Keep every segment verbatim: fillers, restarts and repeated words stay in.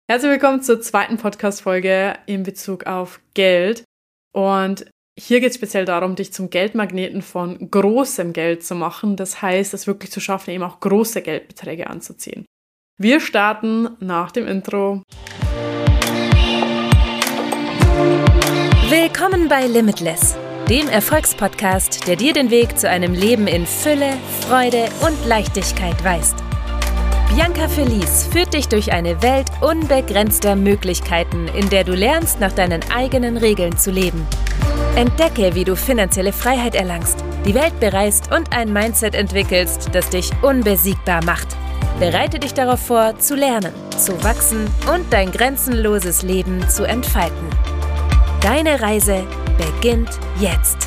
Herzlich willkommen zur zweiten Podcast-Folge in Bezug auf Geld. Und hier geht es speziell darum, dich zum Geldmagneten von großem Geld zu machen. Das heißt, es wirklich zu schaffen, eben auch große Geldbeträge anzuziehen. Wir starten nach dem Intro. Willkommen bei Limitless, dem Erfolgspodcast, der dir den Weg zu einem Leben in Fülle, Freude und Leichtigkeit weist. Bianca Felice führt dich durch eine Welt unbegrenzter Möglichkeiten, in der du lernst, nach deinen eigenen Regeln zu leben. Entdecke, wie du finanzielle Freiheit erlangst, die Welt bereist und ein Mindset entwickelst, das dich unbesiegbar macht. Bereite dich darauf vor, zu lernen, zu wachsen und dein grenzenloses Leben zu entfalten. Deine Reise beginnt jetzt.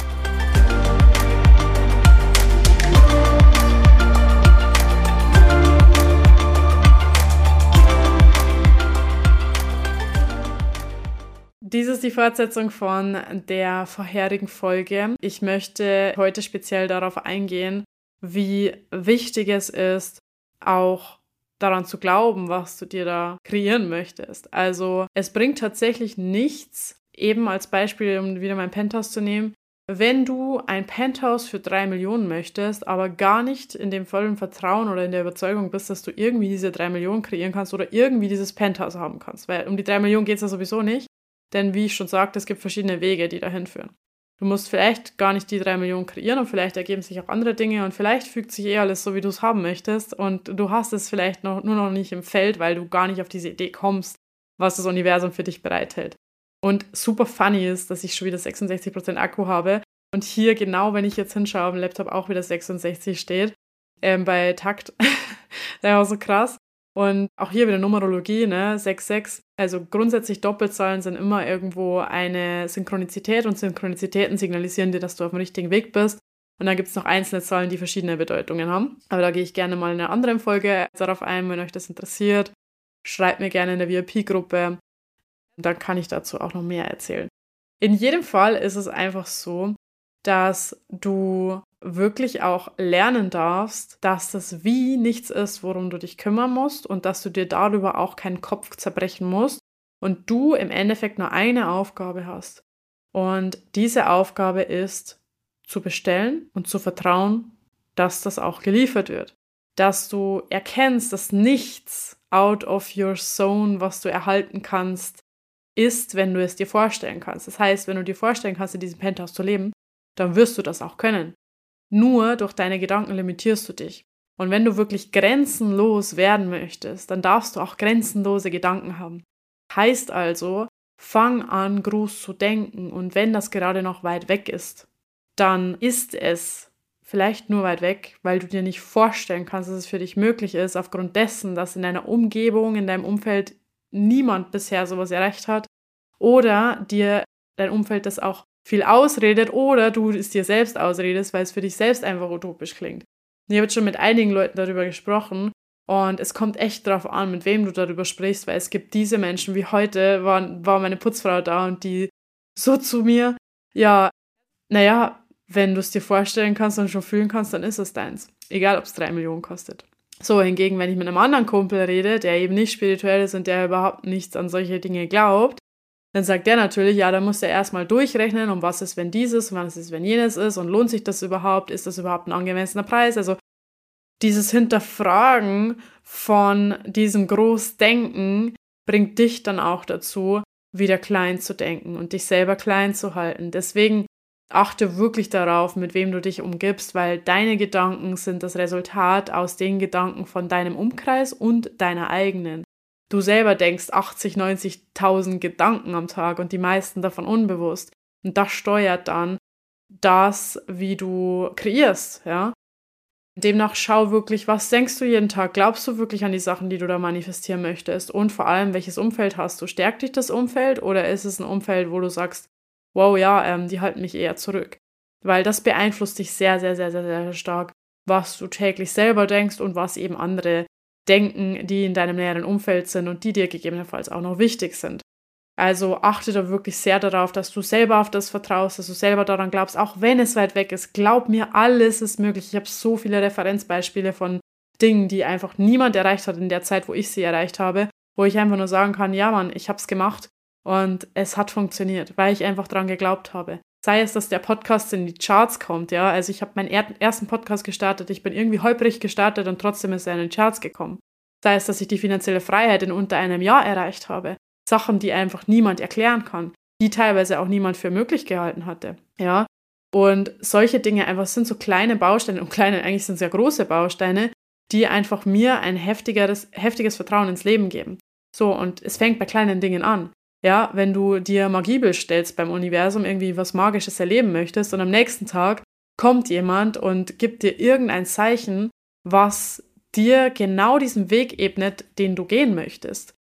Dies ist die Fortsetzung von der vorherigen Folge. Ich möchte heute speziell darauf eingehen, wie wichtig es ist, auch daran zu glauben, was du dir da kreieren möchtest. Also es bringt tatsächlich nichts, eben als Beispiel, um wieder mein Penthouse zu nehmen, wenn du ein Penthouse für drei Millionen möchtest, aber gar nicht in dem vollen Vertrauen oder in der Überzeugung bist, dass du irgendwie diese drei Millionen kreieren kannst oder irgendwie dieses Penthouse haben kannst. Weil um die drei Millionen geht es ja sowieso nicht. Denn wie ich schon sagte, es gibt verschiedene Wege, die dahin führen. Du musst vielleicht gar nicht die drei Millionen kreieren und vielleicht ergeben sich auch andere Dinge und vielleicht fügt sich eh alles so, wie du es haben möchtest und du hast es vielleicht noch, nur noch nicht im Feld, weil du gar nicht auf diese Idee kommst, was das Universum für dich bereithält. Und super funny ist, dass ich schon wieder sechsundsechzig Prozent Akku habe und hier genau, wenn ich jetzt hinschaue, am Laptop auch wieder sechsundsechzig steht, ähm, bei Takt. Das war so krass. Und auch hier wieder Numerologie, ne, sechs sechs, also grundsätzlich Doppelzahlen sind immer irgendwo eine Synchronizität und Synchronizitäten signalisieren dir, dass du auf dem richtigen Weg bist. Und dann gibt es noch einzelne Zahlen, die verschiedene Bedeutungen haben. Aber da gehe ich gerne mal in einer anderen Folge darauf ein, wenn euch das interessiert. Schreibt mir gerne in der V I P-Gruppe, dann kann ich dazu auch noch mehr erzählen. In jedem Fall ist es einfach so, dass du wirklich auch lernen darfst, dass das Wie nichts ist, worum du dich kümmern musst und dass du dir darüber auch keinen Kopf zerbrechen musst und du im Endeffekt nur eine Aufgabe hast. Und diese Aufgabe ist, zu bestellen und zu vertrauen, dass das auch geliefert wird. Dass du erkennst, dass nichts out of your zone, was du erhalten kannst, ist, wenn du es dir vorstellen kannst. Das heißt, wenn du dir vorstellen kannst, in diesem Penthouse zu leben, dann wirst du das auch können. Nur durch deine Gedanken limitierst du dich. Und wenn du wirklich grenzenlos werden möchtest, dann darfst du auch grenzenlose Gedanken haben. Heißt also, fang an, groß zu denken. Und wenn das gerade noch weit weg ist, dann ist es vielleicht nur weit weg, weil du dir nicht vorstellen kannst, dass es für dich möglich ist, aufgrund dessen, dass in deiner Umgebung, in deinem Umfeld niemand bisher sowas erreicht hat. Oder dir dein Umfeld das auch viel ausredet oder du es dir selbst ausredest, weil es für dich selbst einfach utopisch klingt. Ich habe jetzt schon mit einigen Leuten darüber gesprochen und es kommt echt drauf an, mit wem du darüber sprichst, weil es gibt diese Menschen, wie heute war, war meine Putzfrau da und die so zu mir, ja, naja, wenn du es dir vorstellen kannst und schon fühlen kannst, dann ist es deins. Egal, ob es drei Millionen kostet. So, hingegen, wenn ich mit einem anderen Kumpel rede, der eben nicht spirituell ist und der überhaupt nichts an solche Dinge glaubt, dann sagt der natürlich, ja, da muss er erstmal durchrechnen, um was ist, wenn dieses und was ist, wenn jenes ist und lohnt sich das überhaupt, ist das überhaupt ein angemessener Preis? Also dieses Hinterfragen von diesem Großdenken bringt dich dann auch dazu, wieder klein zu denken und dich selber klein zu halten. Deswegen achte wirklich darauf, mit wem du dich umgibst, weil deine Gedanken sind das Resultat aus den Gedanken von deinem Umkreis und deiner eigenen. Du selber denkst achtzig, neunzigtausend Gedanken am Tag und die meisten davon unbewusst. Und das steuert dann das, wie du kreierst, ja. Demnach schau wirklich, was denkst du jeden Tag? Glaubst du wirklich an die Sachen, die du da manifestieren möchtest? Und vor allem, welches Umfeld hast du? Stärkt dich das Umfeld oder ist es ein Umfeld, wo du sagst, wow, ja, ähm, die halten mich eher zurück? Weil das beeinflusst dich sehr, sehr, sehr, sehr, sehr stark, was du täglich selber denkst und was eben andere denken, die in deinem näheren Umfeld sind und die dir gegebenenfalls auch noch wichtig sind. Also achte da wirklich sehr darauf, dass du selber auf das vertraust, dass du selber daran glaubst, auch wenn es weit weg ist. Glaub mir, alles ist möglich. Ich habe so viele Referenzbeispiele von Dingen, die einfach niemand erreicht hat in der Zeit, wo ich sie erreicht habe. wo ich einfach nur sagen kann, ja Mann, ich habe es gemacht und es hat funktioniert, weil ich einfach dran geglaubt habe. Sei es, dass der Podcast in die Charts kommt, ja, also ich habe meinen er- ersten Podcast gestartet, ich bin irgendwie holprig gestartet und trotzdem ist er in den Charts gekommen. Sei es, dass ich die finanzielle Freiheit in unter einem Jahr erreicht habe. Sachen, die einfach niemand erklären kann, die teilweise auch niemand für möglich gehalten hatte, ja. Und solche Dinge einfach sind so kleine Bausteine, und kleine, eigentlich sind es ja große Bausteine, die einfach mir ein heftigeres, heftiges Vertrauen ins Leben geben. So, und es fängt bei kleinen Dingen an. Ja, wenn du dir Magie bestellst beim Universum, irgendwie was Magisches erleben möchtest und am nächsten Tag kommt jemand und gibt dir irgendein Zeichen, was dir genau diesen Weg ebnet, den du gehen möchtest.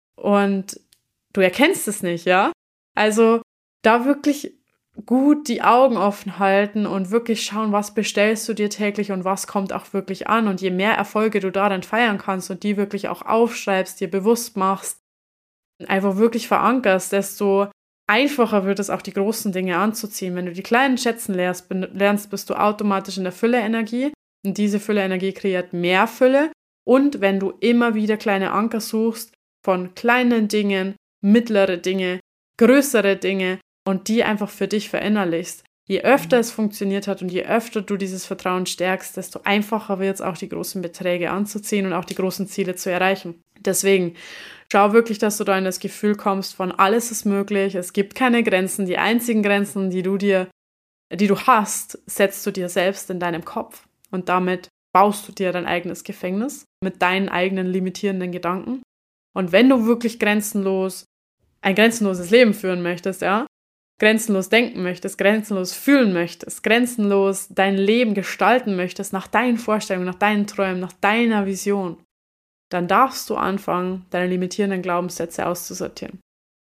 Und du erkennst es nicht, ja? Also da wirklich gut die Augen offen halten und wirklich schauen, was bestellst du dir täglich und was kommt auch wirklich an. Und je mehr Erfolge du darin feiern kannst und die wirklich auch aufschreibst, dir bewusst machst, einfach wirklich verankerst, desto einfacher wird es auch, die großen Dinge anzuziehen. Wenn du die kleinen schätzen lernst, lernst bist du automatisch in der Fülle-Energie und diese Fülle-Energie kreiert mehr Fülle. Und wenn du immer wieder kleine Anker suchst von kleinen Dingen, mittlere Dinge, größere Dinge, und die einfach für dich verinnerlichst. Je öfter es funktioniert hat und je öfter du dieses Vertrauen stärkst, desto einfacher wird es auch, die großen Beträge anzuziehen und auch die großen Ziele zu erreichen. Deswegen schau wirklich, dass du da in das Gefühl kommst von alles ist möglich, es gibt keine Grenzen. Die einzigen Grenzen, die du dir, die du hast, setzt du dir selbst in deinem Kopf. Und damit baust du dir dein eigenes Gefängnis mit deinen eigenen limitierenden Gedanken. Und wenn du wirklich grenzenlos, ein grenzenloses Leben führen möchtest, ja, grenzenlos denken möchtest, grenzenlos fühlen möchtest, grenzenlos dein Leben gestalten möchtest, nach deinen Vorstellungen, nach deinen Träumen, nach deiner Vision, dann darfst du anfangen, deine limitierenden Glaubenssätze auszusortieren.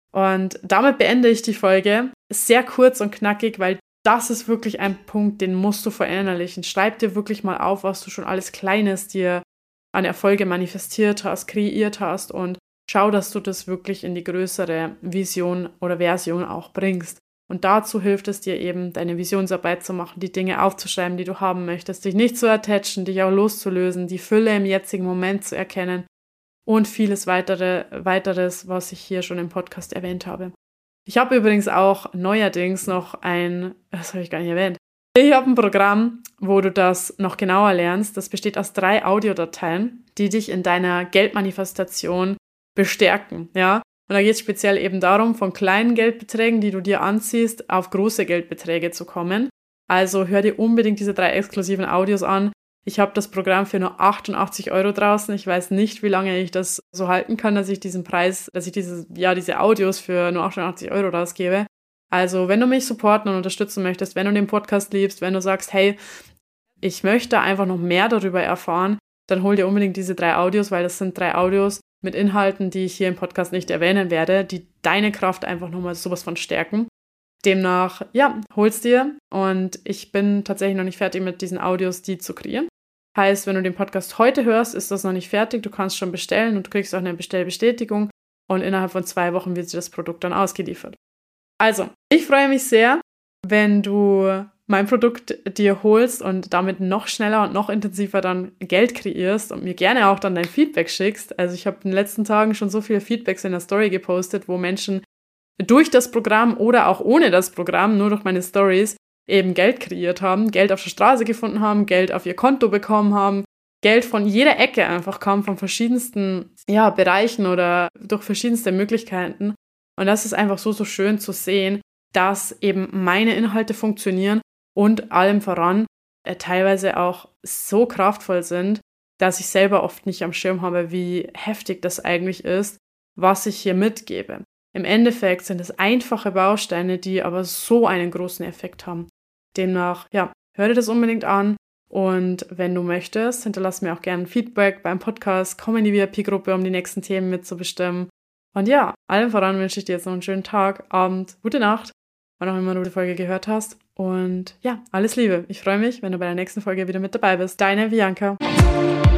Und damit beende ich die Folge. Sehr kurz und knackig, weil das ist wirklich ein Punkt, den musst du verinnerlichen. Schreib dir wirklich mal auf, was du schon alles Kleines dir an Erfolge manifestiert hast, kreiert hast und schau, dass du das wirklich in die größere Vision oder Version auch bringst. Und dazu hilft es dir eben, deine Visionsarbeit zu machen, die Dinge aufzuschreiben, die du haben möchtest, dich nicht zu attachen, dich auch loszulösen, die Fülle im jetzigen Moment zu erkennen und vieles weitere, weiteres, was ich hier schon im Podcast erwähnt habe. Ich habe übrigens auch neuerdings noch ein, das habe ich gar nicht erwähnt, ich habe ein Programm, wo du das noch genauer lernst. Das besteht aus drei Audiodateien, die dich in deiner Geldmanifestation bestärken, ja. Und da geht es speziell eben darum, von kleinen Geldbeträgen, die du dir anziehst, auf große Geldbeträge zu kommen. Also hör dir unbedingt diese drei exklusiven Audios an. Ich habe das Programm für nur achtundachtzig Euro draußen. Ich weiß nicht, wie lange ich das so halten kann, dass ich diesen Preis, dass ich diese, ja, diese Audios für nur achtundachtzig Euro rausgebe. Also wenn du mich supporten und unterstützen möchtest, wenn du den Podcast liebst, wenn du sagst, hey, ich möchte einfach noch mehr darüber erfahren, dann hol dir unbedingt diese drei Audios, weil das sind drei Audios mit Inhalten, die ich hier im Podcast nicht erwähnen werde, die deine Kraft einfach nochmal sowas von stärken. Demnach, ja, hol's dir. Und ich bin tatsächlich noch nicht fertig mit diesen Audios, die zu kreieren. Heißt, wenn du den Podcast heute hörst, ist das noch nicht fertig. Du kannst schon bestellen und du kriegst auch eine Bestellbestätigung. Und innerhalb von zwei Wochen wird dir das Produkt dann ausgeliefert. Also, ich freue mich sehr, wenn du mein Produkt dir holst und damit noch schneller und noch intensiver dann Geld kreierst und mir gerne auch dann dein Feedback schickst. Also ich habe in den letzten Tagen schon so viele Feedbacks in der Story gepostet, wo Menschen durch das Programm oder auch ohne das Programm, nur durch meine Stories, eben Geld kreiert haben, Geld auf der Straße gefunden haben, Geld auf ihr Konto bekommen haben, Geld von jeder Ecke einfach kam, von verschiedensten ja, Bereichen oder durch verschiedenste Möglichkeiten. Und das ist einfach so, so schön zu sehen, dass eben meine Inhalte funktionieren und allem voran äh, teilweise auch so kraftvoll sind, dass ich selber oft nicht am Schirm habe, wie heftig das eigentlich ist, was ich hier mitgebe. Im Endeffekt sind es einfache Bausteine, die aber so einen großen Effekt haben. Demnach, ja, hör dir das unbedingt an und wenn du möchtest, hinterlass mir auch gerne Feedback beim Podcast, komm in die V I P-Gruppe, um die nächsten Themen mitzubestimmen. Und ja, allem voran wünsche ich dir jetzt noch einen schönen Tag, Abend, gute Nacht, wann auch immer du die Folge gehört hast. Und ja, alles Liebe. Ich freue mich, wenn du bei der nächsten Folge wieder mit dabei bist. Deine Bianca.